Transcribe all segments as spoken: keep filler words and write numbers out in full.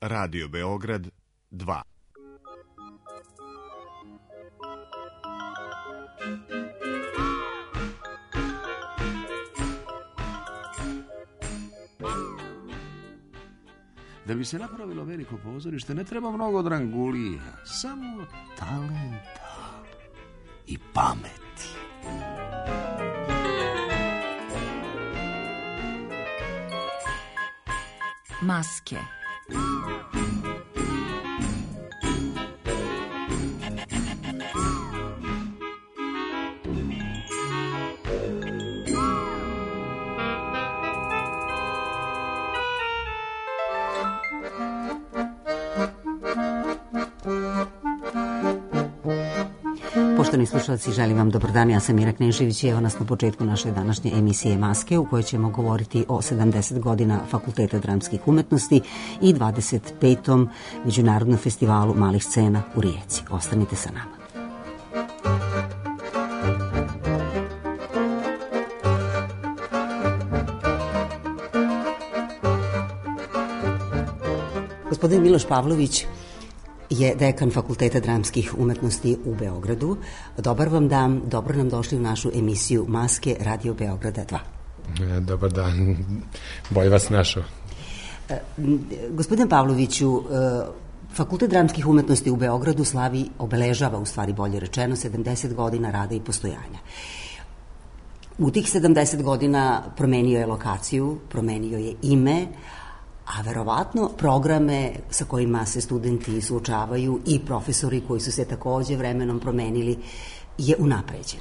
Radio Beograd dva. Da bi se napravilo veliko pozorište ne treba mnogo drangulija, samo talenta i pameti. Maske. Poštovani slušalci, želim vam dobar dan. Ja sam Mira Knežević i evo nas na početku naše današnje emisije Maske, u kojoj ćemo govoriti o sedamdeset godina Fakulteta dramskih umetnosti i dvadeset petom Međunarodnom festivalu malih scena u Rijeci. Ostanite sa nama. Gospodin Miloš Pavlović je dekan Fakulteta dramskih umetnosti u Beogradu. Dobar vam dan, dobro nam došli u našu emisiju Maske Radio Beograda dva. Dobar dan, bolje vas našao. Gospodin Pavloviću, Fakultet dramskih umetnosti u Beogradu slavi, obeležava, u stvari bolje rečeno, sedamdeset godina rada i postojanja. U tih sedamdeset godina promenio je lokaciju, promenio je ime, a verovatno programe sa kojima se studenti suočavaju i profesori koji su se takođe vremenom promenili je unapređen.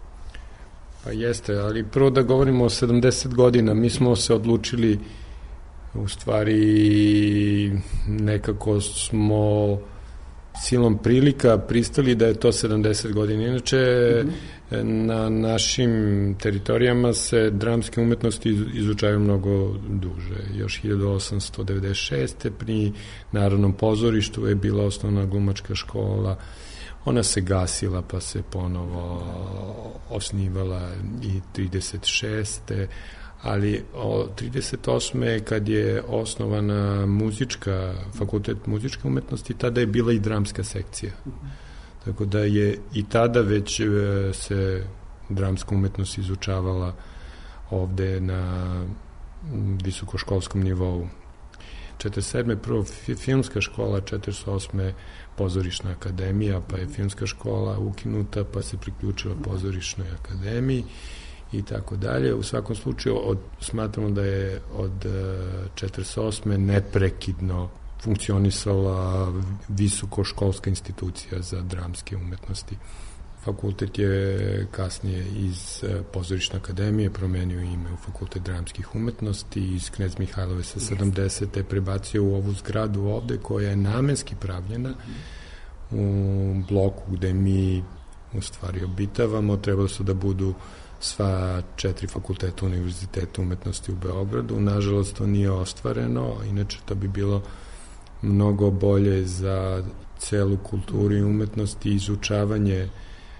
Pa jeste, ali prvo da govorimo o sedamdeset godina. Mi smo se odlučili, u stvari nekako smo silom prilika pristali da je to sedamdeset godina. Inače, mm-hmm. na našim teritorijama se dramske umetnosti izučavaju mnogo duže. Još hiljadu osamsto devedeset šeste. pri Narodnom pozorištu je bila osnovna glumačka škola. Ona se gasila pa se ponovo osnivala i trideset šeste. Ali od trideset osme kad je osnovana muzička, Fakultet muzičke umetnosti, tada je bila i dramska sekcija. Tako da je i tada već se dramska umetnost izučavala ovde na visokoškolskom nivou. četrdeset sedme prvo filmska škola, četrdeset osme pozorišna akademija, pa je filmska škola ukinuta, pa se priključila pozorišnoj akademiji i tako dalje. U svakom slučaju od, smatramo da je od četrdeset osme neprekidno funkcionisala visokoškolska institucija za dramske umetnosti. Fakultet je kasnije iz pozorišne akademije promenio ime u Fakultet dramskih umetnosti i iz Knez Mihajlove sa sedamdesete prebacio u ovu zgradu ovde koja je namenski pravljena u bloku gde mi u stvari obitavamo. Trebalo su da budu sva četiri fakulteta Univerziteta umetnosti u Beogradu. Nažalost, to nije ostvareno, inače to bi bilo mnogo bolje za celu kulturu i umetnost i izučavanje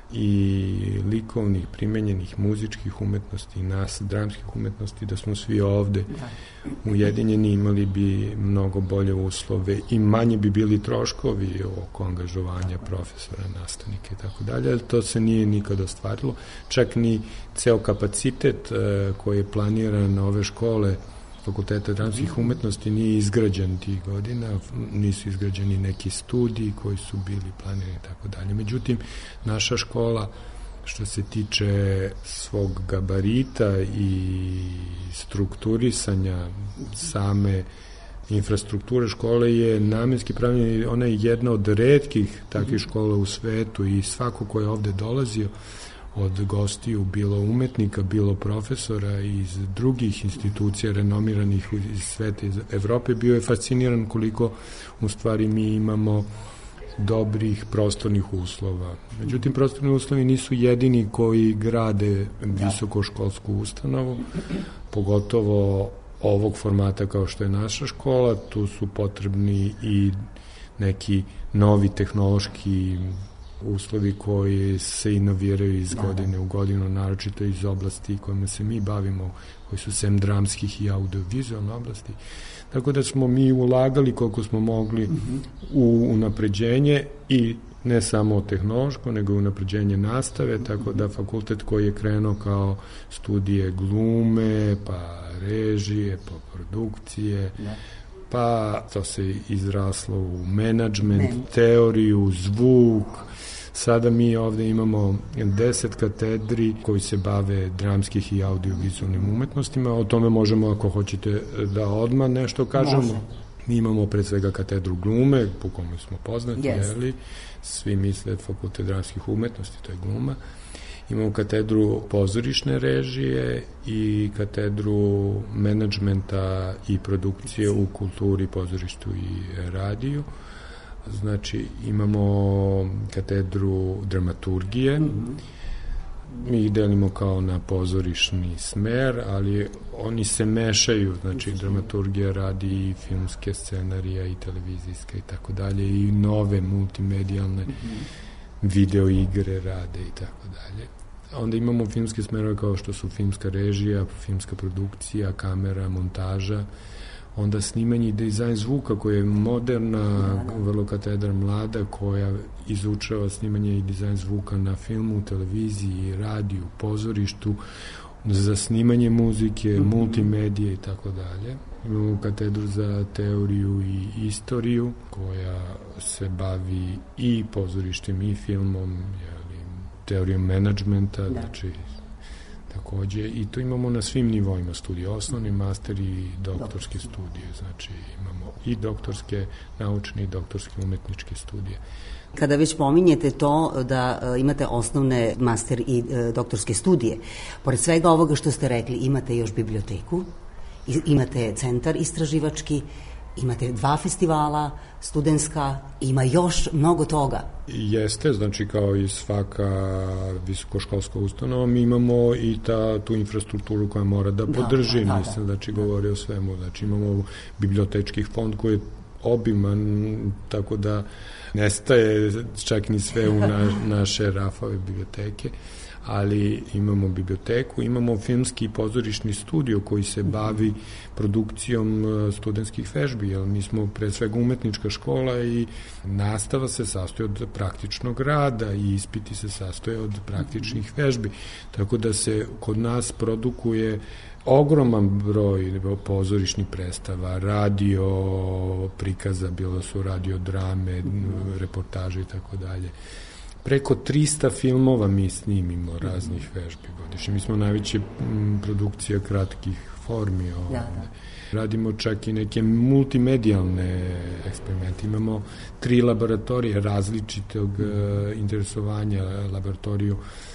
i likovnih, primenjenih muzičkih umetnosti i nas, dramskih umetnosti, da smo svi ovde ujedinjeni, imali bi mnogo bolje uslove i manje bi bili troškovi oko angažovanja profesora, nastavnika i tako dalje, ali to se nije nikad ostvarilo. Čak ni ceo kapacitet koji je planiran na ove škole Fakulteta dramskih umetnosti nije izgrađen tih godina, nisu izgrađeni neki studiji koji su bili planirani i tako dalje. Međutim, naša škola, što se tiče svog gabarita i strukturisanja same infrastrukture škole, je namenski pravljena. Ona je jedna od retkih takvih škola u svetu i svako ko je ovde dolazio od gostiju, bilo umetnika, bilo profesora iz drugih institucija renomiranih iz sveta, iz Evrope, bio je fasciniran koliko u stvari mi imamo dobrih prostornih uslova. Međutim, prostorni uslovi nisu jedini koji grade visokoškolsku ustanovu, pogotovo ovog formata kao što je naša škola. Tu su potrebni i neki novi tehnološki uslovi koji se inoviraju iz da, godine da. u godinu, naročito iz oblasti kojima se mi bavimo, koji su sem dramskih i audiovizualne oblasti. Tako da smo mi ulagali koliko smo mogli mm-hmm. u unapređenje i ne samo tehnološko, nego i unapređenje nastave, tako da fakultet koji je krenuo kao studije glume, pa režije, pa produkcije, da. Pa to se izraslo u menadžment, Men. teoriju, zvuk. Sada mi ovde imamo deset katedri koji se bave dramskih i audiovizualnim umetnostima. O tome možemo, ako hoćete, da odmah nešto kažemo. Može. Mi imamo pre svega katedru glume, po kome smo poznati, yes. jeli? Svi misle fakultet dramskih umetnosti, to je gluma. Imamo katedru pozorišne režije i katedru menadžmenta i produkcije u kulturi, pozorištu i radiju. Znači, imamo katedru dramaturgije. Mm-hmm. Mi ih delimo kao na pozorišni smer, ali oni se mešaju, znači dramaturgija radi i filmske scenarija i televizijske i tako dalje i nove multimedijalne mm-hmm. video igre rade i tako dalje. Onda imamo filmske smerove kao što su filmska režija, filmska produkcija, kamera, montaža, onda snimanje i dizajn zvuka koja je moderna, vrlo katedra mlada koja izučava snimanje i dizajn zvuka na filmu, televiziji, radiju, pozorištu, za snimanje muzike, mm-hmm. multimedije i tako dalje. Imamo katedru za teoriju i istoriju koja se bavi i pozorištem i filmom, jeli, teorijom menadžmenta, da. Znači takođe, i to imamo na svim nivoima studija, osnovni, master i doktorske studije, znači imamo i doktorske naučne i doktorske umetničke studije. Kada već pominjete to da uh, imate osnovne master i uh, doktorske studije, pored svega ovoga što ste rekli, imate još biblioteku, imate centar istraživački, imate dva festivala, studentska, ima još mnogo toga. Jeste, znači kao i svaka visokoškolska ustanova, mi imamo i ta, tu infrastrukturu koja mora da podrži, da, da, mislim, da, znači govori o svemu, znači imamo bibliotečki fond koji je obiman, tako da nestaje čak ni sve u na, naše rafove biblioteke, ali imamo biblioteku, imamo filmski i pozorišni studio koji se bavi produkcijom studentskih vežbi, jer mi smo pre svega umetnička škola i nastava se sastoji od praktičnog rada i ispiti se sastoje od praktičnih vežbi, tako da se kod nas produkuje ogroman broj pozorišnih predstava, radio prikaza, bilo su radio drame, reportaže i tako dalje. Preko trista filmova mi snimimo raznih vežbi godišnje. Mi smo najveće produkcija kratkih formi ovde. Da, da. Radimo čak i neke multimedijalne eksperimente. Imamo tri laboratorije različitog mm. interesovanja, laboratoriju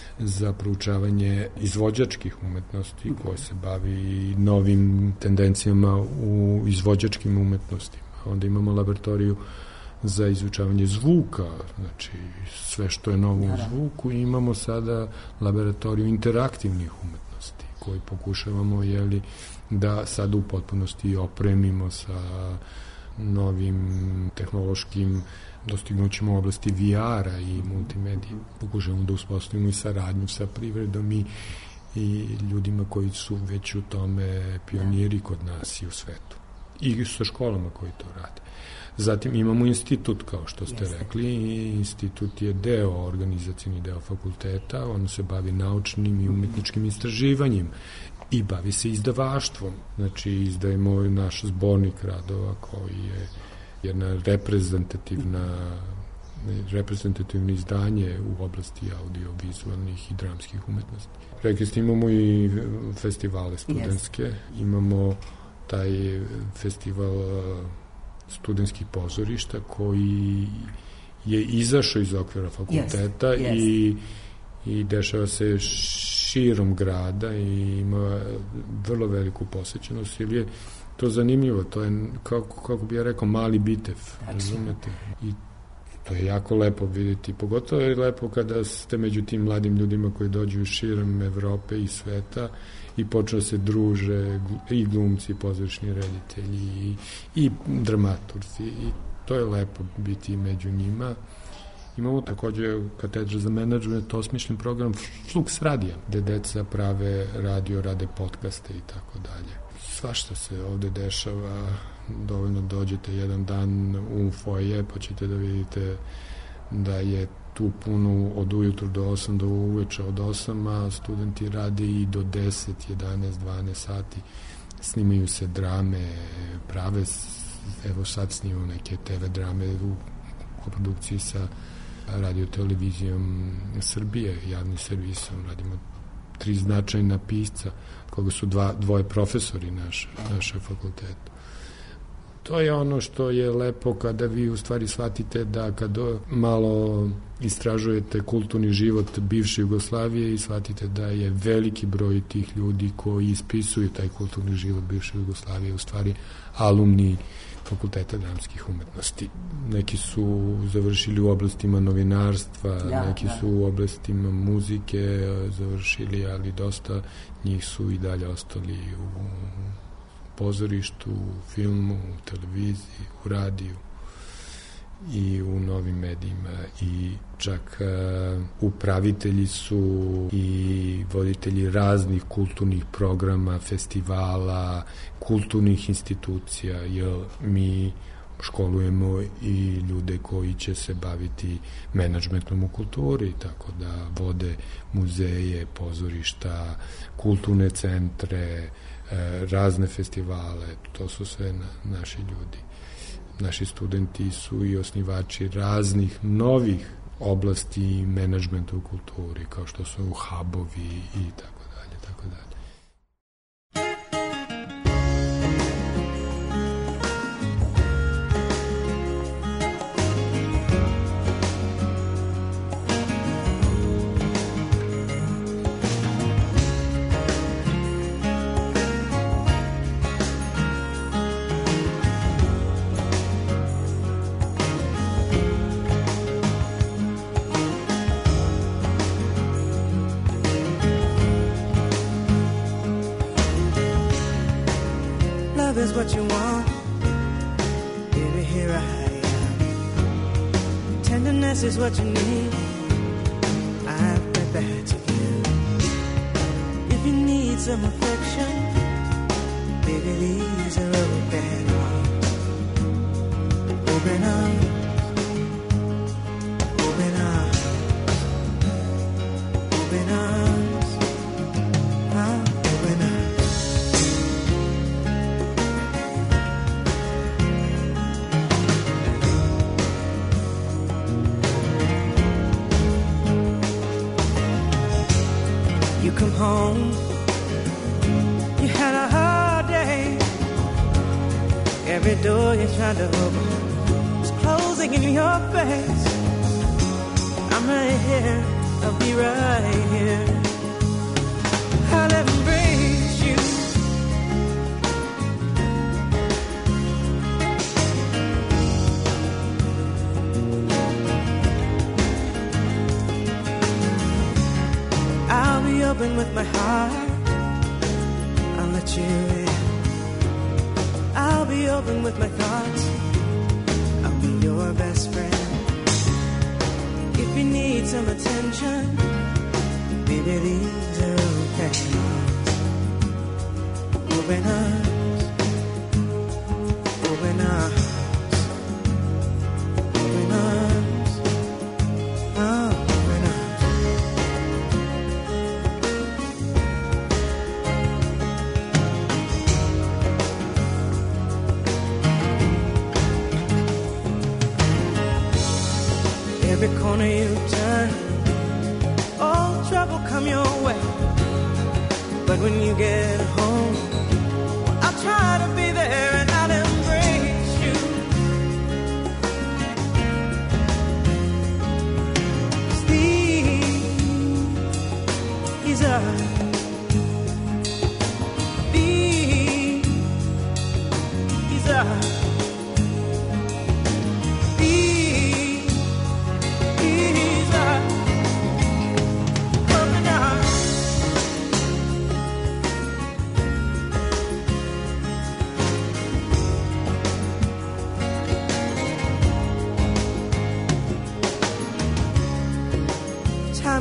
za proučavanje izvođačkih umetnosti mm. koje se bavi novim tendencijama u izvođačkim umetnostima. Onda imamo laboratoriju za izučavanje zvuka, znači sve što je novo u zvuku, i imamo sada laboratoriju interaktivnih umetnosti koji pokušavamo, jeli, da sad u potpunosti opremimo sa novim tehnološkim dostignućima u oblasti V R-a i multimedije. Pokušavamo da uspostavimo i saradnju sa privredom i, i ljudima koji su već u tome pioniri kod nas i u svetu. I sa školama koji to rade. Zatim imamo institut, kao što ste Jeste. rekli, i institut je deo, organizacijni deo fakulteta, on se bavi naučnim i umetničkim istraživanjem i bavi se izdavaštvom. Znači, izdajemo naš zbornik radova koji je jedna reprezentativna reprezentativno izdanje u oblasti audio-vizualnih i dramskih umetnosti. Rekli ste, imamo i festivale studentske, yes. imamo taj festival studentskih pozorišta koji je izašao iz okvira fakulteta yes, yes. i i dešava se širom grada i ima vrlo veliku posećenost, ili je to zanimljivo, to je, kako, kako bi ja rekao, mali bitev, razumete? I to je jako lepo vidjeti, pogotovo je lepo kada ste među tim mladim ljudima koji dođu širom Evrope i sveta i počnu se druže i glumci, i pozorišni reditelji, i, i dramaturzi, i to je lepo biti među njima. Imamo takođe katedra za menadžment, osmišljen program Flux radija, gde deca prave radio, rade podcaste i tako dalje. Svašta se ovde dešava, dovoljno dođete jedan dan u foje, pa ćete da vidite da je tu puno od ujutru do osam do uveče od osam, a studenti rade i do deset, jedanaest, dvanaest sati. Snimaju se drame, prave, evo sad snimaju neke te ve drame u koprodukciji sa radio televizijom Srbije, javnim servisom. Radimo tri značajna pisca, koga su dva, dvoje profesori naše, naše fakultete. To je ono što je lepo kada vi u stvari shvatite da kad malo istražujete kulturni život bivše Jugoslavije i shvatite da je veliki broj tih ljudi koji ispisuju taj kulturni život bivše Jugoslavije u stvari alumni Fakulteta dramskih umetnosti. Neki su završili u oblastima novinarstva, ja, neki da. su u oblastima muzike završili, ali dosta njih su i dalje ostali u pozorištu, u filmu, u televiziji, u radiju i u novim medijima i čak uh, upravitelji su i voditelji raznih kulturnih programa, festivala, kulturnih institucija, jer mi školujemo i ljude koji će se baviti menadžmentom u kulturi, tako da vode muzeje, pozorišta, kulturne centre, razne festivale, to su sve na, naši ljudi. Naši studenti su i osnivači raznih novih oblasti menadžmenta u kulturi, kao što su hubovi i tako dalje, tako dalje. Is what you want, baby, here I am. Tenderness is what you need, I've got that to give. If you need some affection, baby, these are open arms. Open arms, open arms, open arms, ah, open arms. Come home, you had a hard day. Every door you tried to open was closing in your face. I'm right here, I'll be right here. I'll embrace you. Open with my heart, I'll let you in. I'll be open with my thoughts, I'll be your best friend. If you need some attention, baby, these are open arms. Open arms, open arms, open arms, oh, open arms. Every corner you turn, all trouble come your way. But when you get home, I'll try to be there and I'll embrace you. These, these are, these, these are.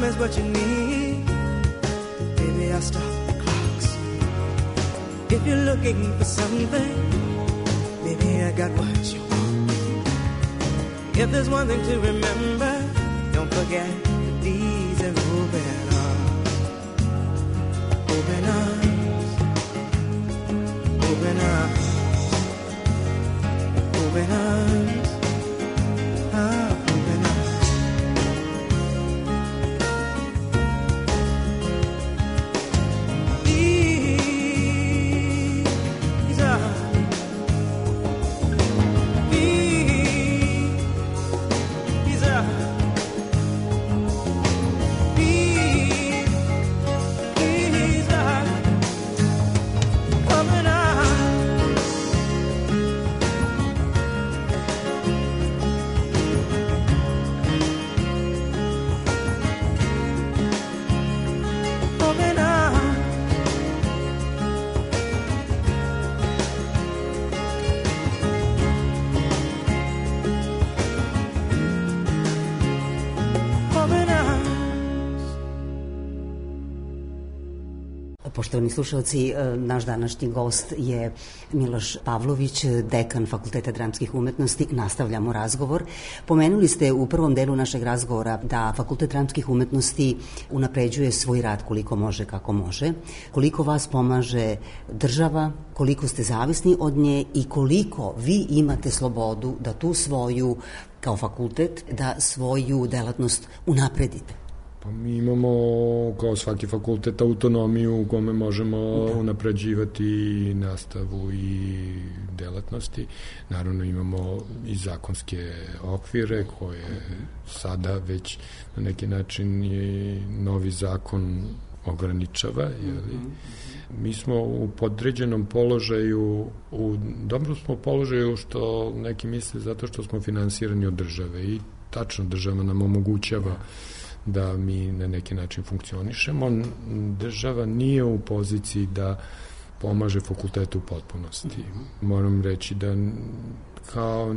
time is what you need, baby, I'll stop the clocks. If you're looking for something, maybe I got what you want. If there's one thing to remember, don't forget that these are open arms. Open arms. Open arms. Open arms. Ah, open arms. These are Poštovani slušalci, naš današnji gost je Miloš Pavlović, dekan Fakulteta dramskih umetnosti. Nastavljamo razgovor. Pomenuli ste u prvom delu našeg razgovora da Fakultet dramskih umetnosti unapređuje svoj rad koliko može, kako može. Koliko vas pomaže država, koliko ste zavisni od nje i koliko vi imate slobodu da tu svoju, kao fakultet, da svoju delatnost unapredite. Pa mi imamo, kao svaki fakultet, autonomiju u kome možemo da. unapređivati nastavu i delatnosti. Naravno imamo i zakonske okvire koje sada već na neki način i novi zakon ograničava. Jeli? Mi smo u podređenom položaju, u dobrom smo položaju što neki misle zato što smo finansirani od države i tačno država nam omogućava da mi na neki način funkcionišemo. Država nije u poziciji da pomaže fakultetu u potpunosti. Moram reći da kao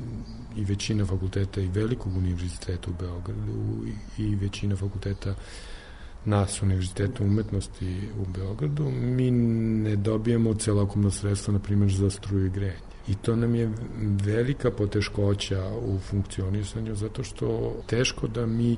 i većina fakulteta i velikog univerziteta u Beogradu i većina fakulteta nas univerziteta umetnosti u Beogradu, mi ne dobijemo celokupno sredstvo, na primjer, za struju i grejanje. I to nam je velika poteškoća u funkcionisanju, zato što teško da mi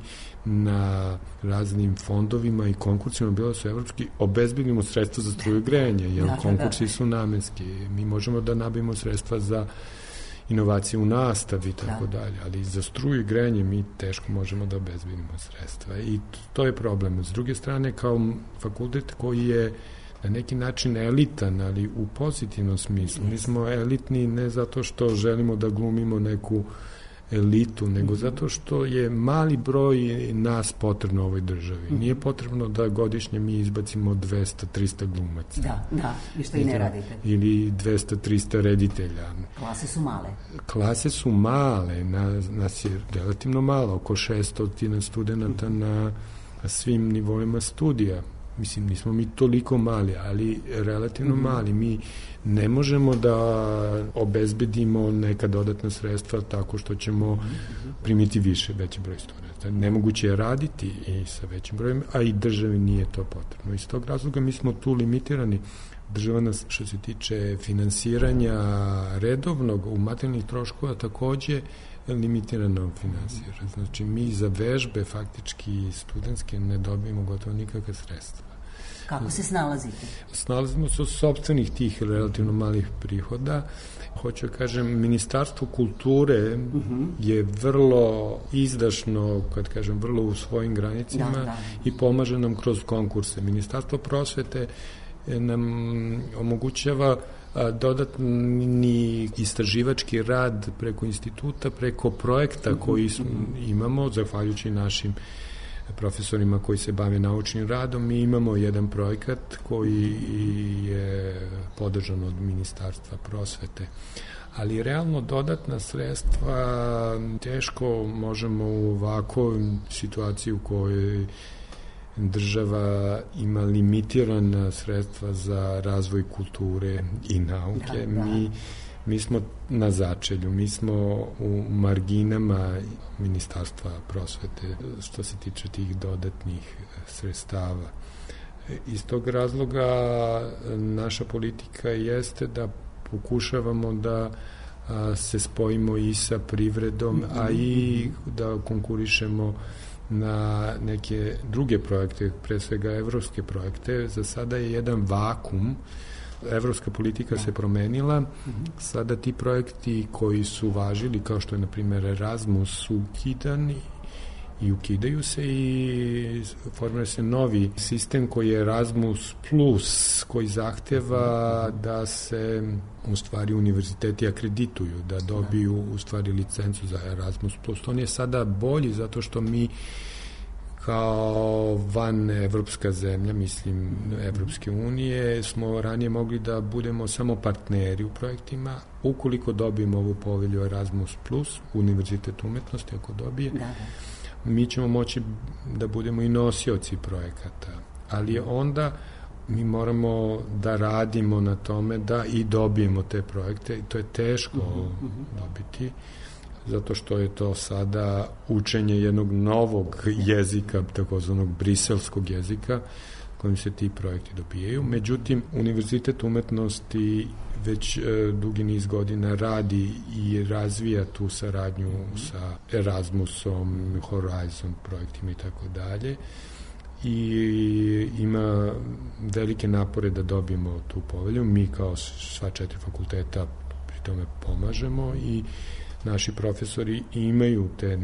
na raznim fondovima i konkursima, bilo su evropski, obezbedimo sredstva za struju i grejanje, jer dakle, konkursi da. su namenski. Mi možemo da nabavimo sredstva za inovacije u nastavi i tako da. dalje, ali za struju i grejanje mi teško možemo da obezbedimo sredstva. I to je problem. S druge strane, kao fakultet koji je na neki način elitan, ali u pozitivnom smislu. Mi smo elitni ne zato što želimo da glumimo neku elitu, nego zato što je mali broj nas potrebno u ovoj državi. Nije potrebno da godišnje mi izbacimo dvesta do trista glumaca. Da, da, i što i ne radite. Ili dvesta do trista reditelja. Klase su male. Klase su male, nas, nas je relativno malo, oko šesto studenta na svim nivoima studija. Mislim, nismo mi toliko mali, ali relativno mm-hmm. mali. Mi ne možemo da obezbedimo neka dodatna sredstva tako što ćemo mm-hmm. primiti više, veći broj studenta. Nemoguće je raditi i sa većim brojem, a i državi nije to potrebno. Iz tog razloga mi smo tu limitirani. Država nas, što se tiče finansiranja redovnog u materijalnih troškova, takođe limitirano finansira. Znači, mi za vežbe faktički studentske ne dobijemo gotovo nikakve sredstva. Kako se snalazite? Snalazimo se od sopstvenih tih relativno malih prihoda. Hoću da kažem, Ministarstvo kulture uh-huh. je vrlo izdašno, kad kažem, vrlo u svojim granicima da, da. i pomaže nam kroz konkurse. Ministarstvo prosvete nam omogućava dodatni istraživački rad preko instituta, preko projekta koji imamo, zahvaljujući našim profesorima koji se bave naučnim radom. Mi imamo jedan projekat koji je podržan od Ministarstva prosvete. Ali realno dodatna sredstva teško možemo u ovakvoj situaciji u kojoj država ima limitirana sredstva za razvoj kulture i nauke. Da, da. Mi Mi smo na začelju, mi smo u marginama Ministarstva prosvete što se tiče tih dodatnih sredstava. Iz tog razloga naša politika jeste da pokušavamo da se spojimo i sa privredom, a i da konkurišemo na neke druge projekte, pre svega evropske projekte. Za sada je jedan vakum, evropska politika se promenila, sada ti projekti koji su važili, kao što je na primjer Erasmus, su ukidani i ukidaju se i formira se novi sistem koji je Erasmus plus, koji zahteva da se u stvari univerziteti akredituju, da dobiju u stvari licencu za Erasmus plus. On je sada bolji zato što mi kao van evropska zemlja, mislim Evropske unije, smo ranije mogli da budemo samo partneri u projektima. Ukoliko dobijemo ovu povelju Erasmus plus, Univerzitet umetnosti ako dobije, da, da. mi ćemo moći da budemo i nosioci projekata. Ali onda mi moramo da radimo na tome da i dobijemo te projekte i to je teško uh-huh. dobiti, zato što je to sada učenje jednog novog jezika, takozvanog briselskog jezika, kojim se ti projekti dobijaju. Međutim, Univerzitet umetnosti već e, dugi niz godina radi i razvija tu saradnju sa Erasmusom, Horizon projektima i tako dalje. I ima velike napore da dobijemo tu povelju. Mi kao sva četiri fakulteta pri tome pomažemo i naši profesori imaju te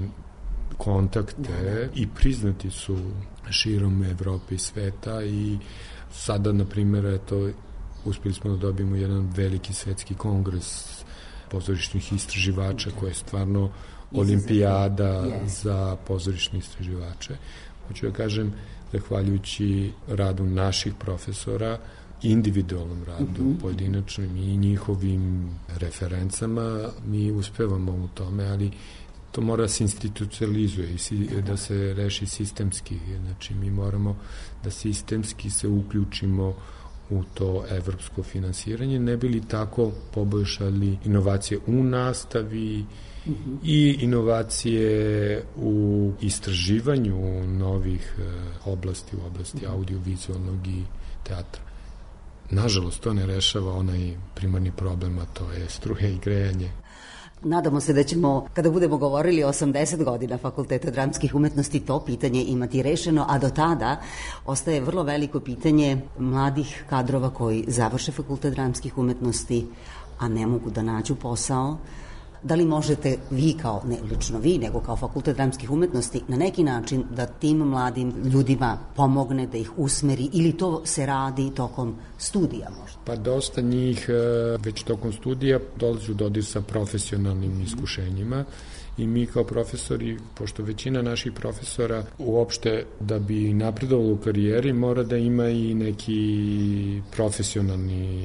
kontakte i priznati su širom Evrope i sveta i sada, na primjer, eto, uspjeli smo da dobijemo jedan veliki svetski kongres pozorišnih istraživača koji je stvarno olimpijada za pozorišne istraživače. Hoću da kažem, zahvaljujući radu naših profesora, individualnom radu, uh-huh. pojedinačnim i njihovim referencama, mi uspevamo u tome, ali to mora se institucionalizuje i da se reši sistemski. Znači, mi moramo da sistemski se uključimo u to evropsko finansiranje, ne bi li tako poboljšali inovacije u nastavi uh-huh. i inovacije u istraživanju novih oblasti, u oblasti uh-huh. audiovizualnog i teatra. Nažalost, to ne rešava onaj primarni problem, a to je struja i grejanje. Nadamo se da ćemo, kada budemo govorili o osamdeset godina Fakulteta dramskih umetnosti, to pitanje imati rešeno, a do tada ostaje vrlo veliko pitanje mladih kadrova koji završe Fakultet dramskih umetnosti, a ne mogu da nađu posao. Da li možete vi kao, ne lično vi, nego kao Fakultet dramskih umetnosti, na neki način da tim mladim ljudima pomogne, da ih usmeri, ili to se radi tokom studija možda? Pa dosta njih već tokom studija dolazi u dodir sa profesionalnim iskušenjima i mi kao profesori, pošto većina naših profesora uopšte da bi napredovalo u karijeri mora da ima i neki profesionalni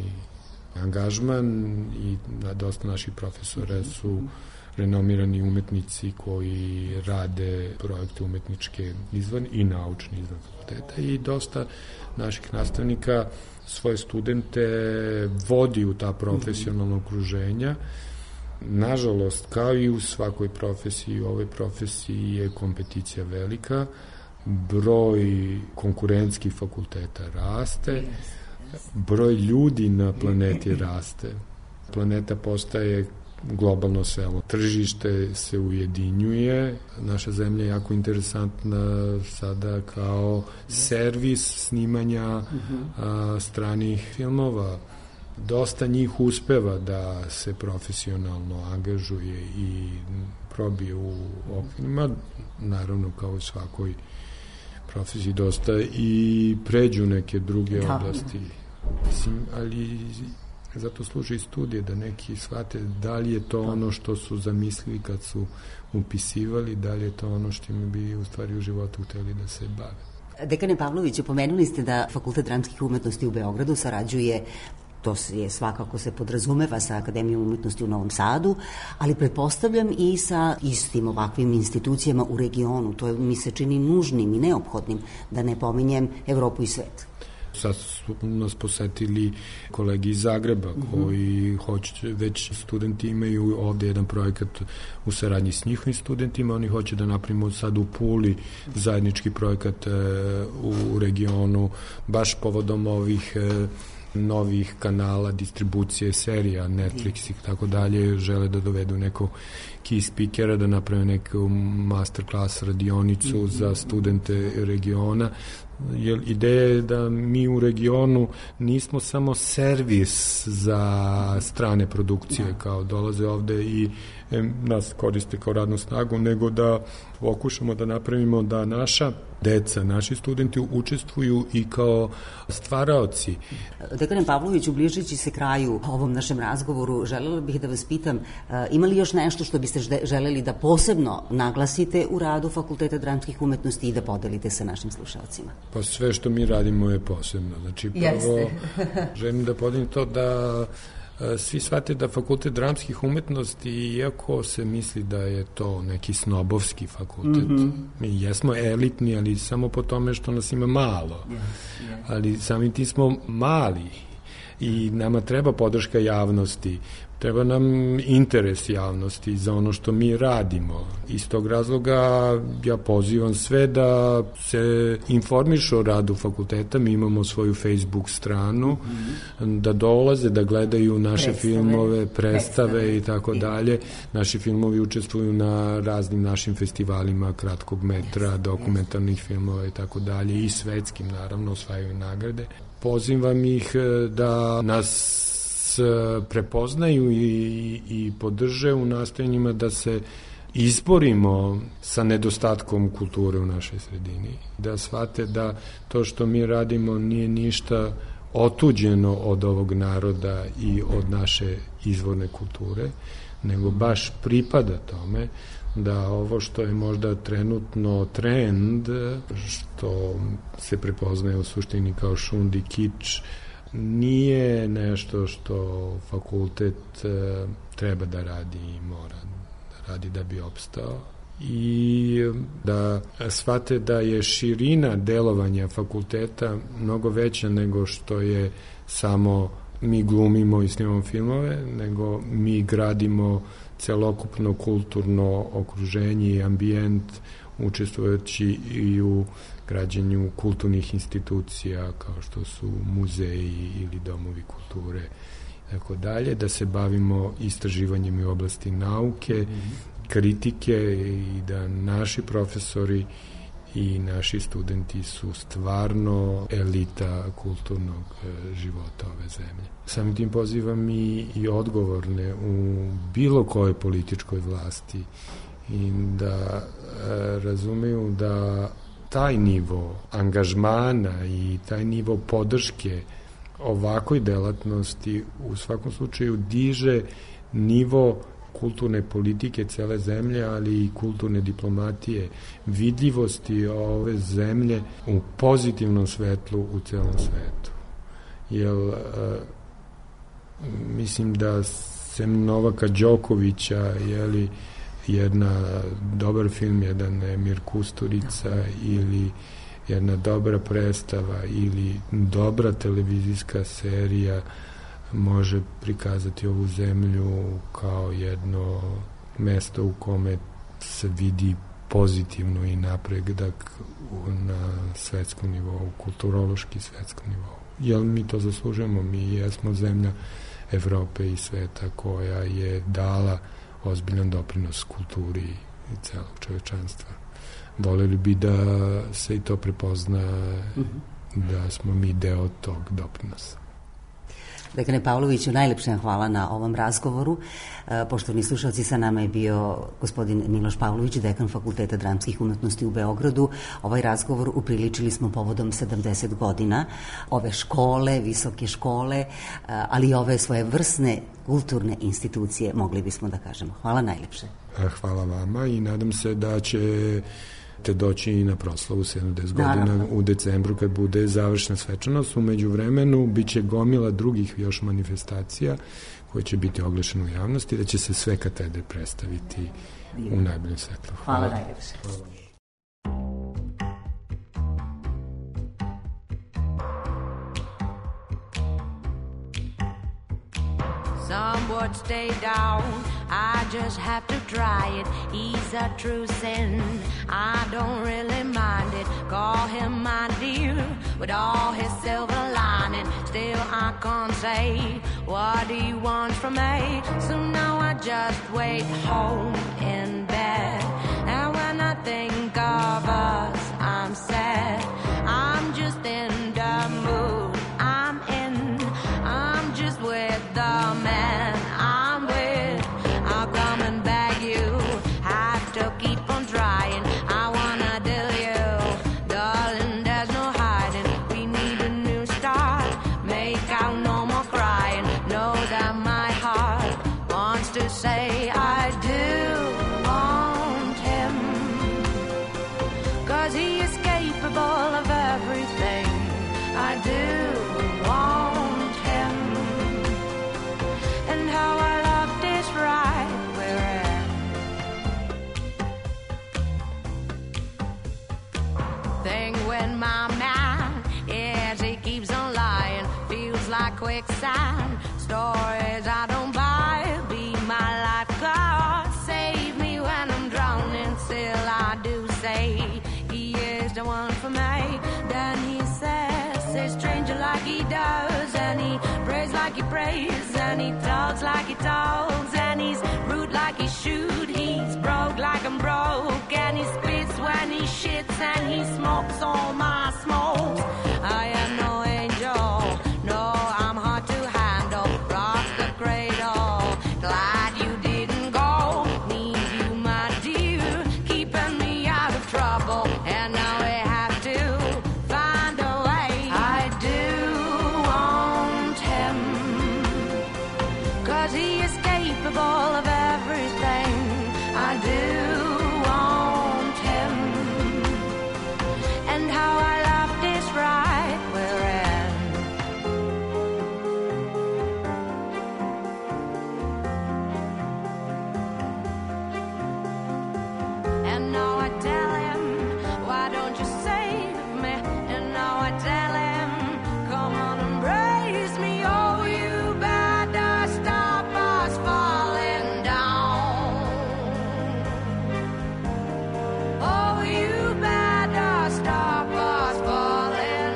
angažman i dosta naših profesora su renomirani umetnici koji rade projekte umetničke izvan i naučni izvan fakulteta i dosta naših nastavnika svoje studente vodi u ta profesionalna okruženja. Nažalost, kao i u svakoj profesiji, u ovoj profesiji je kompeticija velika, broj konkurentskih fakulteta raste, broj ljudi na planeti raste. Planeta postaje globalno selo. Tržište se ujedinjuje. Naša zemlja je jako interesantna sada kao servis snimanja a, stranih filmova. Dosta njih uspeva da se profesionalno angažuje i probije u okvirima. Naravno, kao u svakoj profesiji dosta i pređu neke druge da. oblasti. Mislim, ali zato služe i studije da neki shvate da li je to ono što su zamislili kad su upisivali, da li je to ono što im bi u stvari u životu hteli da se bave. Dekane Pavloviću, pomenuli ste da Fakultet dramskih umetnosti u Beogradu sarađuje, to je svakako se podrazumeva sa Akademijom umetnosti u Novom Sadu, ali pretpostavljam i sa istim ovakvim institucijama u regionu. To je, mi se čini nužnim i neophodnim, da ne pominjem Evropu i svet. Sad su nas posetili kolegi iz Zagreba koji hoće, već studenti imaju ovde jedan projekat u saradnji s njihovim studentima, oni hoće da napravimo sad u Puli zajednički projekat u regionu baš povodom ovih novih kanala distribucije serija, Netflix i tako dalje, žele da dovedu nekog key speakera, da naprave neku masterclass radionicu mm-hmm. za studente regiona. Jer ideja je da mi u regionu nismo samo servis za strane produkcije, kao dolaze ovde i em, nas koriste kao radnu snagu, nego da pokušamo da napravimo da naša deca, naši studenti učestvuju i kao stvaraoci. Dekane Pavloviću, bližeći se kraju ovom našem razgovoru, želela bih da vas pitam, ima li još nešto što biste želeli da posebno naglasite u radu Fakulteta dramskih umetnosti i da podelite sa našim slušalcima? Pa sve što mi radimo je posebno. Znači, prvo, želim da podelim to da svi shvate da Fakultet dramskih umetnosti, iako se misli da je to neki snobovski fakultet, mm-hmm. mi jesmo elitni, ali samo po tome što nas ima malo. Yes, yes. Ali sami ti smo mali i nama treba podrška javnosti, treba nam interes javnosti za ono što mi radimo. Iz tog razloga ja pozivam sve da se informišu o radu fakulteta, mi imamo svoju Facebook stranu, mm-hmm. da dolaze, da gledaju naše predstave, filmove, predstave, predstave i tako dalje. Naši filmovi učestvuju na raznim našim festivalima kratkog metra, yes, dokumentarnih yes. filmova i tako dalje i svetskim, naravno, osvajaju nagrade. Pozivam ih da nas prepoznaju i, i podrže u nastojanjima da se izborimo sa nedostatkom kulture u našoj sredini. Da shvate da to što mi radimo nije ništa otuđeno od ovog naroda i od naše izvorne kulture, nego baš pripada tome da ovo što je možda trenutno trend, što se prepoznaje u suštini kao šund i kič, nije nešto što fakultet treba da radi i mora da radi da bi opstao i da shvate da je širina delovanja fakulteta mnogo veća nego što je samo mi glumimo i snimamo filmove, nego mi gradimo celokupno kulturno okruženje i ambijent učestvujući i u građenju kulturnih institucija kao što su muzeji ili domovi kulture tako dalje, da se bavimo istraživanjem u oblasti nauke, mm-hmm. kritike i da naši profesori i naši studenti su stvarno elita kulturnog života ove zemlje. Samim tim pozivam i, i odgovorne u bilo kojoj političkoj vlasti i da e, razumeju da taj nivo angažmana i taj nivo podrške ovakoj delatnosti u svakom slučaju diže nivo kulturne politike cele zemlje, ali i kulturne diplomatije, vidljivosti ove zemlje u pozitivnom svetlu u celom svetu. Jer e, mislim da sem Novaka Đokovića, jeli, jedna dobar film, jedan Emir Kusturica ili jedna dobra predstava ili dobra televizijska serija može prikazati ovu zemlju kao jedno mesto u kome se vidi pozitivno i napredak na svetskom nivou, kulturološki svetskom nivou. Jel mi to zaslužujemo? Mi jesmo zemlja Evrope i sveta koja je dala ozbiljan doprinos kulturi i celog čovečanstva. Voleli bi da se i to prepozna, mm-hmm. da smo mi deo tog doprinosa. Dekane Pavloviću, najlepša hvala na ovom razgovoru. Poštovani slušalci, sa nama je bio gospodin Miloš Pavlović, dekan Fakulteta dramskih umetnosti u Beogradu. Ovaj razgovor upriličili smo povodom sedamdeset godina ove škole, visoke škole, ali i ove svoje vrsne kulturne institucije, mogli bismo da kažemo. Hvala najlepše. Hvala vama i nadam se da će te doći i na proslavu sedamdeset godina u decembru kad bude završna svečanost. Umeđu vremenu bit će gomila drugih još manifestacija koje će biti oglašene u javnosti, da će se sve katedre predstaviti u najboljem svetlu. Hvala, Hvala najljepše. would stay down. I just have to try it. He's a true sin. I don't really mind it. Call him my dear with all his silver lining. Still I can't say what he wants from me. So now I just wait home in bed. And when I think of us, I'm sad. I'm just in the mood I'm in. I'm just with the man I'm with. I'll come and beg you, have to keep on trying. I wanna tell you, darling, there's no hiding. We need a new start, make out no more crying. Know that my heart wants to say I do want him, 'cause he is capable of everything. I do want him, and how I love this ride we're in. Thing when my man is, he keeps on lying. Feels like quicksand, stories I don't buy. Be my lifeguard, save me when I'm drowning. Still I do say he is the one for me. Then he says, say stranger like he does, and he prays like he prays, and he talks like he talks, and he's rude like he should. He's broke like I'm broke, and he spits when he shits, and he smokes all my smokes. I am no angel, no, I'm hard to handle. Rock the cradle, glad you didn't go. Need you, my dear, keeping me out of trouble, and now we have to find a way. I do want him, 'cause he is capable of everything. I do want him, and how I love this ride we're in. And now I tell him, why don't you save me? And now I tell him, come on, embrace me. Oh, you better stop us falling down. Oh, you better stop us falling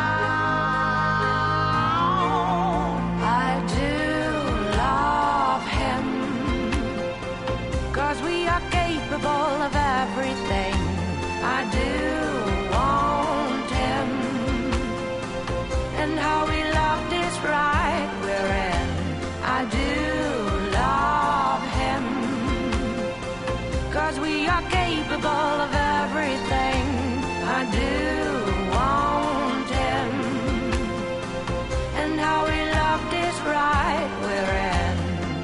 down. I do love him, 'cause we are capable of everything. I do want him, and how we love this ride we're in. I do love him, 'cause we are capable of everything. I do want him, and how we love this ride we're in.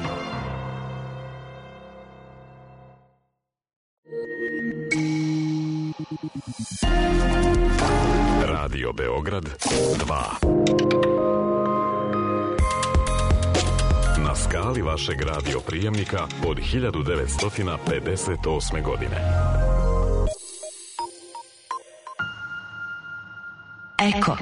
Radio Beograd dva. Na skali vašeg radio prijemnika od hiljadu devetsto pedeset osme godine. Eko.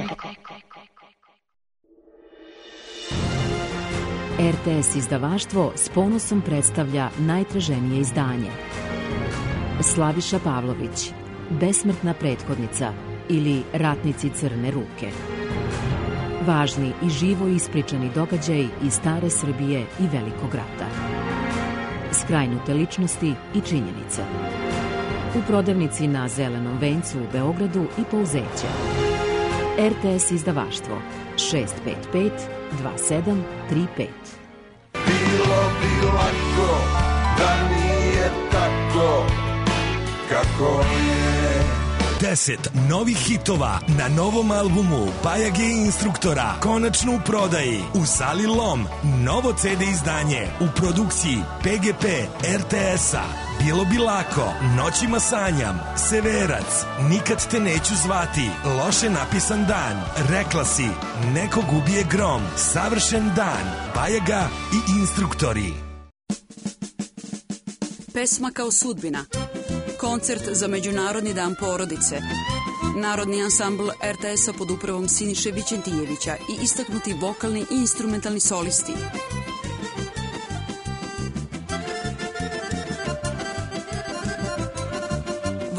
R T S izdavaštvo s ponosom predstavlja najtraženije izdanje. Slaviša Pavlović, Besmrtna prethodnica ili Ratnici crne ruke. Važni i živo ispričani događaji iz stare Srbije i Velikog rata. Skrajnute ličnosti i činjenice. U prodavnici na Zelenom vencu u Beogradu i Pouzeće. R T S izdavaštvo šest pet pet dva sedam tri pet. Bilo bi lako da nije tako kako je. Deset novih hitova na novom albumu Bajage instruktora konačno u prodaji u Sali Lom. Novo C D izdanje u produkciji P G P R T S-a. Bilo bi lako, Noćima sanjam, Severac, Nikad te neću zvati, Loše napisan dan, Rekla si, Nekog ubije grom, Savršen dan, Bajaga i instruktori. Pesma kao sudbina. Koncert za Međunarodni dan porodice. Narodni ansambl R T S-a pod upravom Siniše Vićentijevića i istaknuti vokalni i instrumentalni solisti.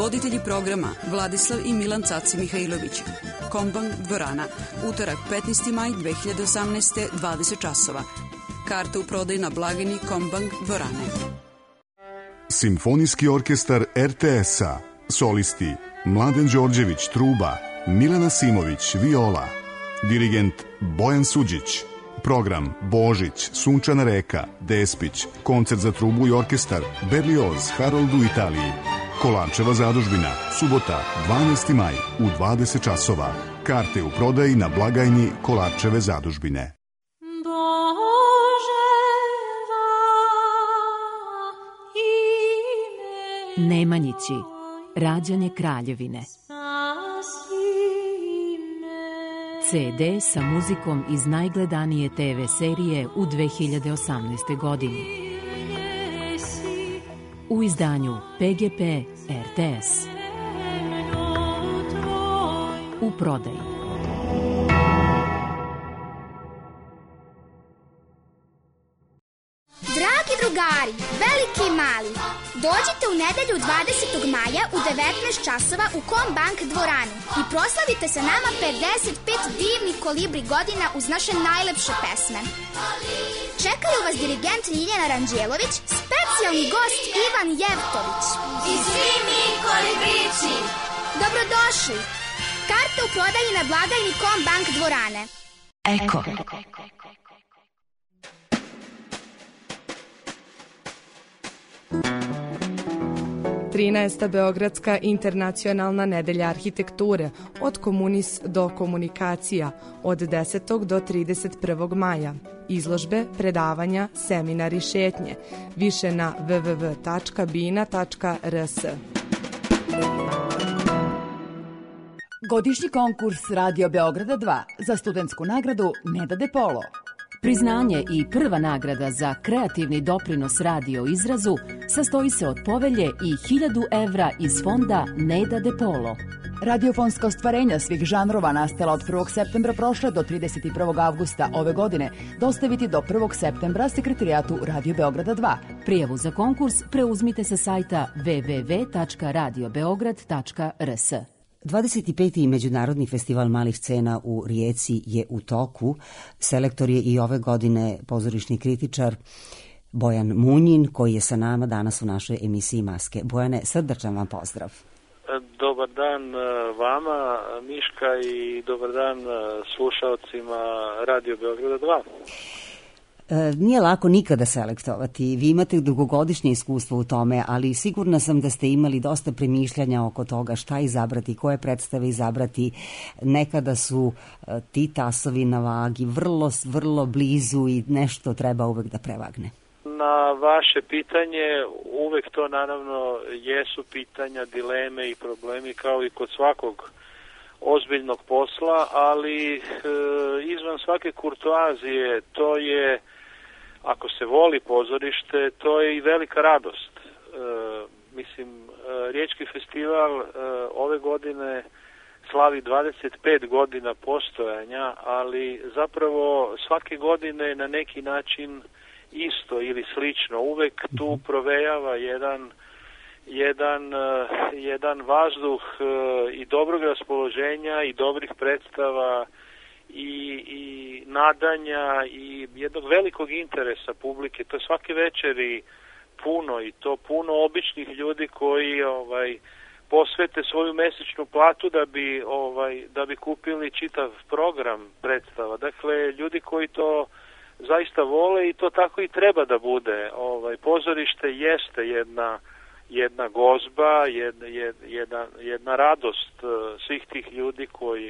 Voditelji programa Vladislav i Milan Caci Mihajlović. Kombank dvorana, utorak petnaesti maj dve hiljade osamnaeste. dvadeset časova. Karte u prodaju na blagajni Kombank dvorane. Simfonijski orkestar er te es-a. Solisti Mladen Đorđević, truba, Milena Simović, viola. Dirigent Bojan Suđić. Program Božić, Sunčana reka, Despić, koncert za trubu i orkestar, Berlioz, Harold u Italiji. Kolarčeva zadužbina, subota, dvanaesti maj, u dvadeset časova. Karte u prodaji na blagajni Kolarčeve zadužbine. Nemanjići, rađanje kraljevine. ce de sa muzikom iz najgledanije te ve serije u dve hiljade osamnaestoj. godini. U izdanju pe ge pe er te es. U prodaji. Dragi drugari, veliki i mali, dođite u nedelju dvadesetog maja u devetnaest časova u Kombank dvoranu i proslavite sa nama pedeset pet divnih kolibri godina uz naše najlepše pesme. Čekaju vas dirigent Ljiljana Ranđelović, specijalni gost Ivan Jevtović. I svi mi kolibrići. Dobrodošli. Karte u prodaji na blagajni Kombank dvorane. Eko. trinaesta Beogradska internacionalna nedelja arhitekture od komunis do komunikacija od desetog do trideset prvog maja. Izložbe, predavanja, seminari, šetnje. Više na w w w tačka bina tačka r s. Godišnji konkurs Radio Beograda dva za studentsku nagradu Neda De Polo. Priznanje i prva nagrada za kreativni doprinos radio izrazu sastoji se od povelje i hiljadu evra iz fonda Neda De Polo. Radiofonska ostvarenja svih žanrova nastala od prvog septembra prošle do trideset prvog avgusta ove godine dostaviti do prvog septembra sekretarijatu Radio Beograda dva. Prijavu za konkurs preuzmite sa sajta w w w tačka radio beograd tačka r s. dvadeset peti Međunarodni festival malih scena u Rijeci je u toku. Selektor je i ove godine pozorišni kritičar Bojan Munjin, koji je sa nama danas u našoj emisiji Maske. Bojane, srdačan vam pozdrav. Dobar dan vama, Miška, i dobar dan slušalcima Radio Beograda dva. Nije lako nikada selektovati. Vi imate dugogodišnje iskustvo u tome, ali sigurna sam da ste imali dosta premišljanja oko toga šta izabrati, koje predstave izabrati. Nekada su ti tasovi na vagi vrlo, vrlo blizu i nešto treba uvek da prevagne. Na vaše pitanje, uvek to naravno jesu pitanja, dileme i problemi kao i kod svakog ozbiljnog posla, ali e, izvan svake kurtoazije to je, ako se voli pozorište, to je i velika radost. E, mislim, e, Riječki festival e, ove godine slavi dvadeset pet godina postojanja, ali zapravo svake godine na neki način isto ili slično. Uvek tu provejava jedan, jedan, uh, jedan vazduh uh, i dobrog raspoloženja i dobrih predstava i, i nadanja i jednog velikog interesa publike. To je svake večeri puno i to puno običnih ljudi koji ovaj posvete svoju mesečnu platu da bi ovaj da bi kupili čitav program predstava. Dakle, ljudi koji to zaista vole i to tako i treba da bude. Ovaj pozorište jeste jedna jedna gozba, jedna jedna jedna radost uh, svih tih ljudi koji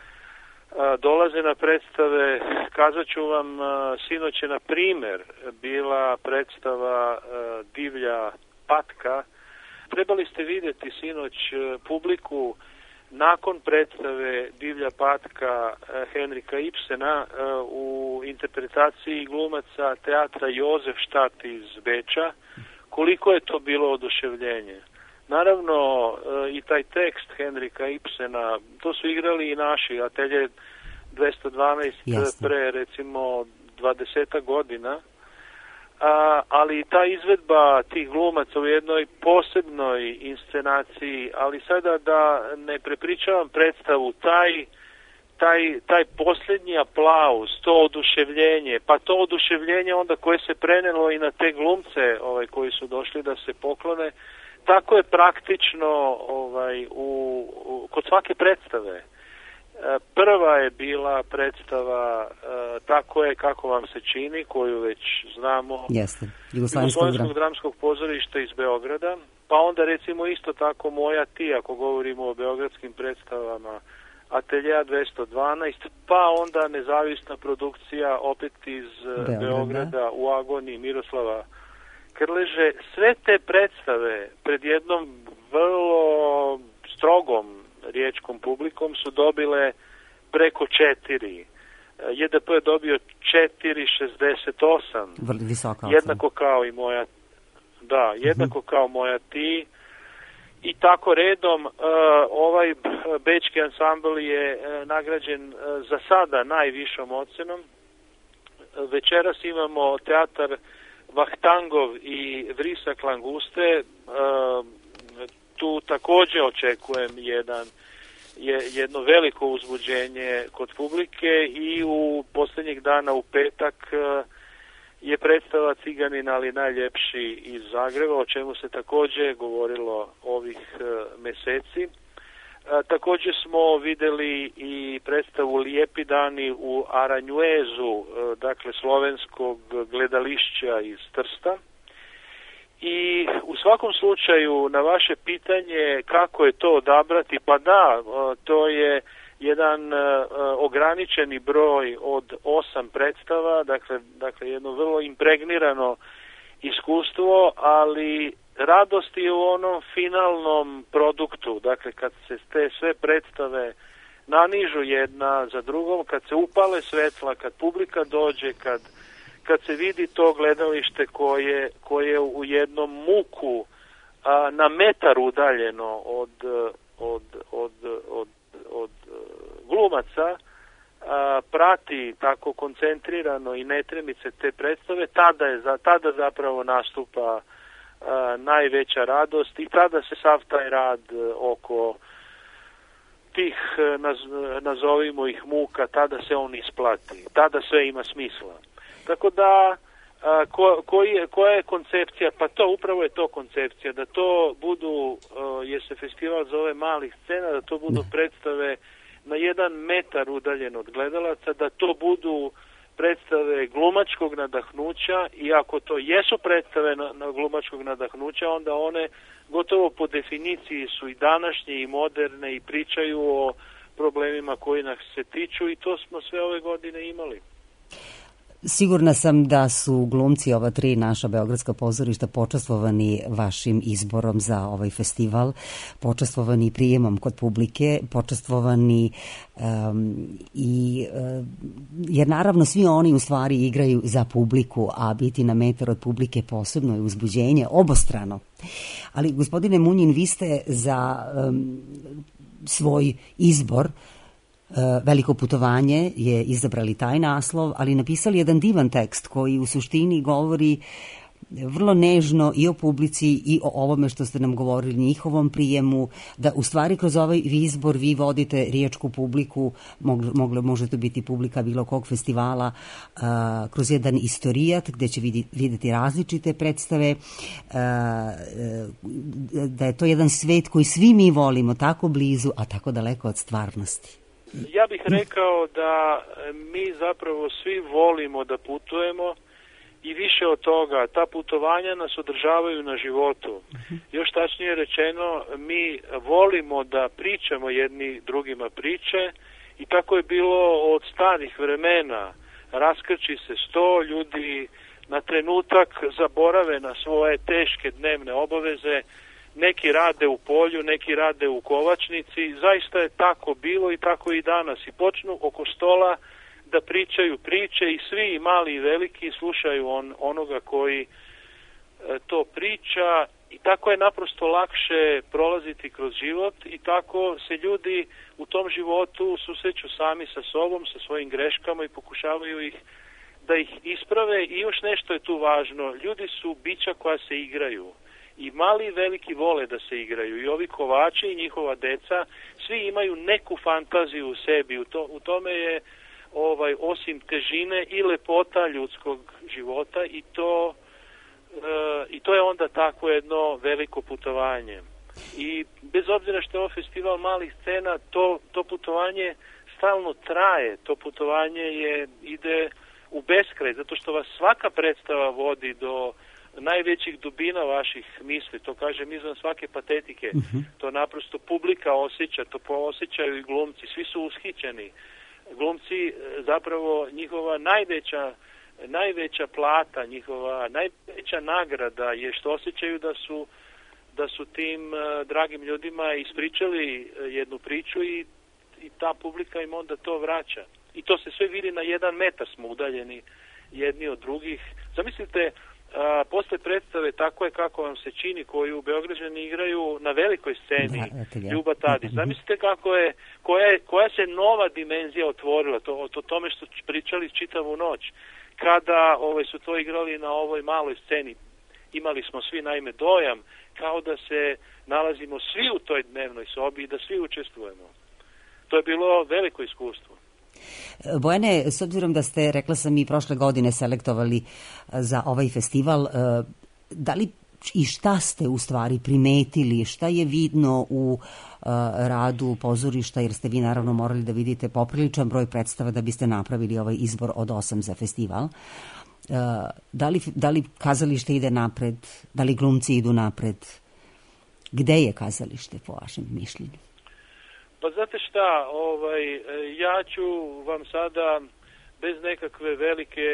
uh, dolaze na predstave. Kazat ću vam, uh, sinoć je na primer bila predstava uh, Divlja patka. Trebali ste vidjeti sinoć uh, publiku nakon predstave Divlja patka Henrika Ibsena u interpretaciji glumaca teatra Josefstadt iz Beča, koliko je to bilo oduševljenje. Naravno, i taj tekst Henrika Ibsena, to su igrali i naši, Atelje dvesta dvanaest Jasne. Pre recimo dvadeset godina. A, ali ta izvedba tih glumaca u jednoj posebnoj inscenaciji, ali sada da ne prepričavam predstavu, taj, taj, taj posljednji aplauz, to oduševljenje, pa to oduševljenje onda koje se prenelo i na te glumce ovaj, koji su došli da se poklone, tako je praktično ovaj, u, u, kod svake predstave. Prva je bila predstava Tako je kako vam se čini, koju već znamo, Jeste, Jugoslovenskog dramskog pozorišta iz Beograda, pa onda recimo isto tako Moja ti, ako govorimo o beogradskim predstavama, Ateljea dvesta dvanaest, pa onda nezavisna produkcija opet iz Beograda, Beograda u Agoni Miroslava Krleže. Sve te predstave pred jednom vrlo strogom riječkom publikom su dobile preko četiri. J D P je dobio četiri šezdeset osam. Visoka jednako kao i Moja, da, jednako uh-huh. kao Moja ti. I tako redom, uh, ovaj bečki ansambl je uh, nagrađen uh, za sada najvišom ocenom. Uh, večeras imamo teatar Vahtangov i Vrisak Languste. Uh, tu također očekujem jedan, je, jedno veliko uzbuđenje kod publike i u posljednjih dana u petak uh, je predstava Ciganin, ali najljepši iz Zagreba, o čemu se također govorilo ovih uh, meseci. Uh, također smo vidjeli i predstavu Lijepi dani u Aranjuezu, uh, dakle slovenskog gledališća iz Trsta. I u svakom slučaju na vaše pitanje kako je to odabrati, pa da, uh, to je jedan uh, ograničeni broj od osam predstava, dakle, dakle jedno vrlo impregnirano iskustvo, ali radost je u onom finalnom produktu, dakle kad se te sve predstave nanižu jedna za drugom, kad se upale svetla, kad publika dođe, kad, kad se vidi to gledalište koje, koje u jednom muku a, na metar udaljeno od, od, od, od od glumaca a, prati tako koncentrirano i netremice te predstave, tada je za tada zapravo nastupa a, najveća radost i tada se sav taj rad oko tih naz, nazovimo ih muka, tada se on isplati, tada sve ima smisla. Tako da a, ko, koji je, koja je koncepcija? Pa to upravo je to koncepcija, da to budu, a, je se festival zove malih scena, da to budu predstave na jedan metar udaljen od gledalaca, da to budu predstave glumačkog nadahnuća i ako to jesu predstave na, na glumačkog nadahnuća, onda one gotovo po definiciji su i današnje i moderne i pričaju o problemima koji nas se tiču i to smo sve ove godine imali. Sigurna sam da su glumci ova tri naša beogradska pozorišta počastvovani vašim izborom za ovaj festival, počastvovani prijemom kod publike, počastvovani um, i um, jer naravno svi oni u stvari igraju za publiku, a biti na metar od publike posebno je uzbuđenje obostrano. Ali gospodine Munjin, vi ste za um, svoj izbor Veliko putovanje je izabrali taj naslov, ali napisali jedan divan tekst koji u suštini govori vrlo nežno i o publici i o ovome što ste nam govorili, njihovom prijemu, da u stvari kroz ovaj izbor vi vodite riječku publiku, moglo, možete biti publika bilo kog festivala, a, kroz jedan istorijat gdje će vidjeti, vidjeti različite predstave, a, da je to jedan svet koji svi mi volimo, tako blizu, a tako daleko od stvarnosti. Ja bih rekao da mi zapravo svi volimo da putujemo i više od toga, ta putovanja nas održavaju na životu. Još tačnije rečeno, mi volimo da pričamo jedni drugima priče i tako je bilo od starih vremena. Raskrči se sto, ljudi na trenutak zaborave na svoje teške dnevne obaveze, neki rade u polju, neki rade u kovačnici, zaista je tako bilo i tako i danas. I počnu oko stola da pričaju priče i svi, i mali i veliki, slušaju on, onoga koji e, to priča i tako je naprosto lakše prolaziti kroz život i tako se ljudi u tom životu susreću sami sa sobom, sa svojim greškama i pokušavaju ih da ih isprave i još nešto je tu važno. Ljudi su bića koja se igraju. I mali i veliki vole da se igraju. I ovi kovači i njihova deca, svi imaju neku fantaziju u sebi. U, to, u tome je ovaj, osim težine i lepota ljudskog života i to, e, i to je onda tako jedno veliko putovanje. I bez obzira što je ovo festival malih scena, to, to putovanje stalno traje. To putovanje je, ide u beskraj, zato što vas svaka predstava vodi do najvećih dubina vaših misli, to kažem izvan svake patetike, uh-huh. To naprosto publika osjeća, to osjećaju i glumci, svi su ushićeni. Glumci, zapravo njihova najveća, najveća plata, njihova najveća nagrada je što osjećaju da su, da su tim uh, dragim ljudima ispričali jednu priču i, i ta publika im onda to vraća. I to se sve vidi na jedan metar, smo udaljeni jedni od drugih. Zamislite, a, posle predstave Tako je kako vam se čini, koju Beograđani igraju na velikoj sceni, da, Ljuba Tadić. Zamislite kako je, koja, je, koja se nova dimenzija otvorila, to, o tome što pričali čitavu noć. Kada ovaj, su to igrali na ovoj maloj sceni, imali smo svi naime dojam kao da se nalazimo svi u toj dnevnoj sobi i da svi učestvujemo. To je bilo veliko iskustvo. Bojane, s obzirom da ste, rekla sam i prošle godine, selektovali za ovaj festival, da li i šta ste u stvari primetili, šta je vidno u radu pozorišta, jer ste vi naravno morali da vidite popriličan broj predstava da biste napravili ovaj izbor od osam za festival. Da li, da li kazalište ide napred, da li glumci idu napred? Gde je kazalište po vašem mišljenju? Pa znate šta, ovaj, ja ću vam sada bez nekakve velike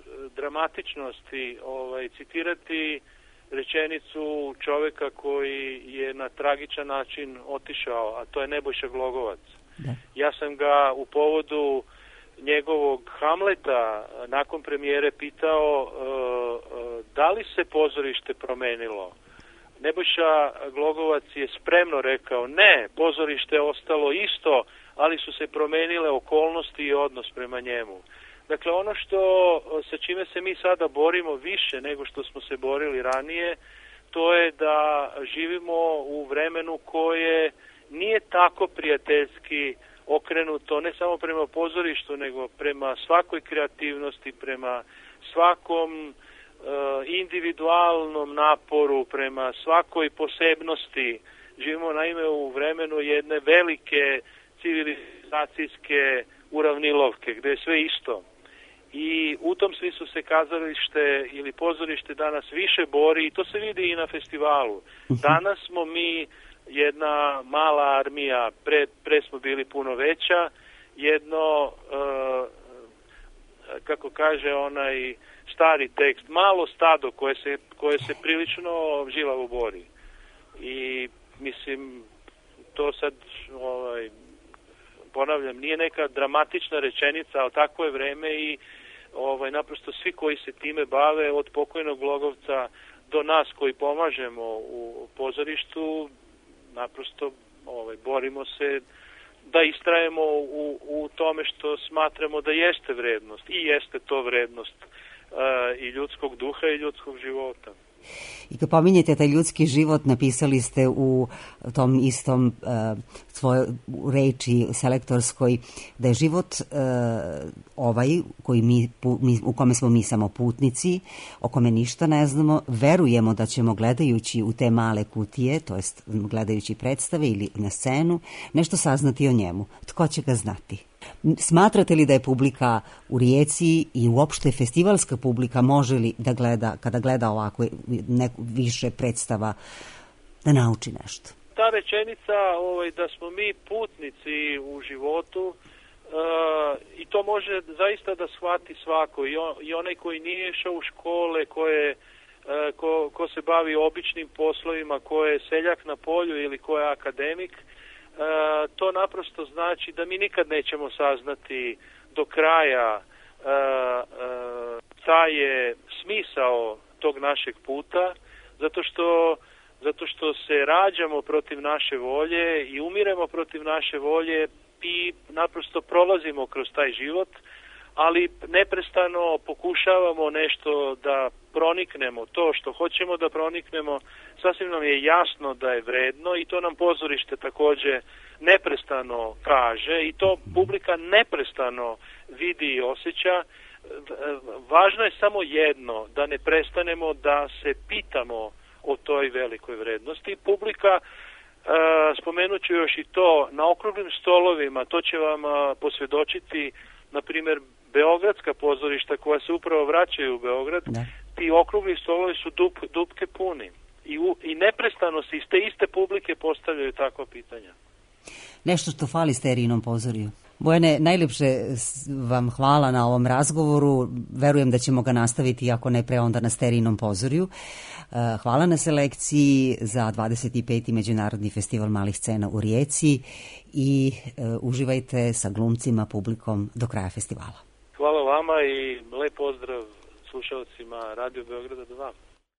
dramatičnosti ovaj, citirati rečenicu čoveka koji je na tragičan način otišao, a to je Nebojša Glogovac. Da. Ja sam ga u povodu njegovog Hamleta nakon premijere pitao uh, uh, da li se pozorište promenilo. Nebojša Glogovac je spremno rekao ne, pozorište je ostalo isto, ali su se promenile okolnosti i odnos prema njemu. Dakle, ono što sa čime se mi sada borimo više nego što smo se borili ranije, to je da živimo u vremenu koje nije tako prijateljski okrenuto ne samo prema pozorištu, nego prema svakoj kreativnosti, prema svakom individualnom naporu, prema svakoj posebnosti. Živimo naime u vremenu jedne velike civilizacijske uravnilovke, gde je sve isto. I u tom smislu se kazalište ili pozorište danas više bori i to se vidi i na festivalu. Danas smo mi jedna mala armija, pre, pre smo bili puno veća, jedno, uh, kako kaže onaj stari tekst, malo stado koje se, koje se prilično žilavo bori. I mislim, to sad ovaj, ponavljam, nije neka dramatična rečenica, ali tako je vreme i ovaj, naprosto svi koji se time bave, od pokojnog Glogovca do nas koji pomažemo u pozorištu, naprosto ovaj, borimo se da istrajemo u, u tome što smatramo da jeste vrednost i jeste to vrednost uh, i ljudskog duha i ljudskog života. I kad pominjete taj ljudski život, napisali ste u tom istom uh, svojoj reči selektorskoj da je život uh, ovaj koji mi, mi, u kome smo mi samo putnici, o kome ništa ne znamo, verujemo da ćemo gledajući u te male kutije, to jest gledajući predstave ili na scenu, nešto saznati o njemu. Tko će ga znati? Smatrate li da je publika u Rijeci i uopšte festivalska publika može li da gleda, kada gleda ovako neku, više predstava, da nauči nešto? Ta rečenica ovaj, da smo mi putnici u životu uh, i to može zaista da shvati svako i, on, i onaj koji nije išao u škole, koje, uh, ko, ko se bavi običnim poslovima, ko je seljak na polju ili ko je akademik. Uh, to naprosto znači da mi nikad nećemo saznati do kraja uh, uh, taj je smisao tog našeg puta, zato što, zato što se rađamo protiv naše volje i umiremo protiv naše volje i naprosto prolazimo kroz taj život, ali neprestano pokušavamo nešto da proniknemo. To što hoćemo da proniknemo, sasvim nam je jasno da je vredno i to nam pozorište takođe neprestano kaže i to publika neprestano vidi i osjeća. Važno je samo jedno, da ne prestanemo da se pitamo o toj velikoj vrednosti. Publika, spomenut ću još i to, na okruglim stolovima, to će vam posvjedočiti, na primjer, beogradska pozorišta koja se upravo vraćaju u Beograd, da. Ti okrugli stolovi su dub, dupke puni i, u, i neprestano se iz te iste publike postavljaju takva pitanja. Nešto što fali Sterijinom pozoriju. Bojane, najljepše vam hvala na ovom razgovoru. Verujem da ćemo ga nastaviti, ako ne pre onda na Sterijinom pozoriju. Hvala na selekciji za dvadeset peti Međunarodni festival malih scena u Rijeci i uživajte sa glumcima, publikom do kraja festivala. Hvala vama i lep pozdrav slušalcima Radio Beograda dva.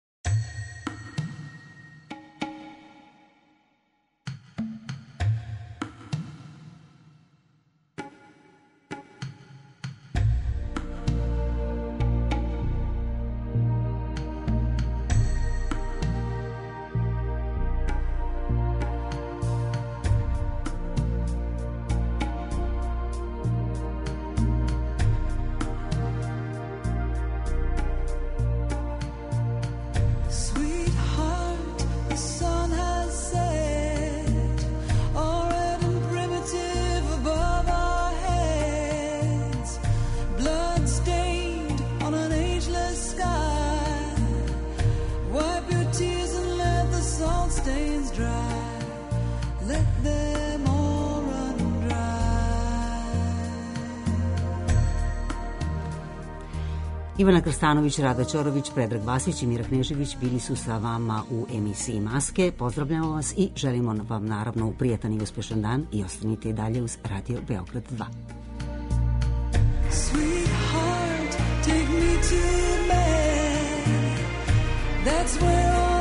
Ivana Krstanović, Rada Ćorović, Predrag Vasić i Mira Knežević bili su sa vama u emisiji Maske. Pozdravljamo vas i želimo vam naravno prijatan i uspešan dan i ostanite i dalje uz Radio Beograd dva. Sweetheart, take me to bed. That's where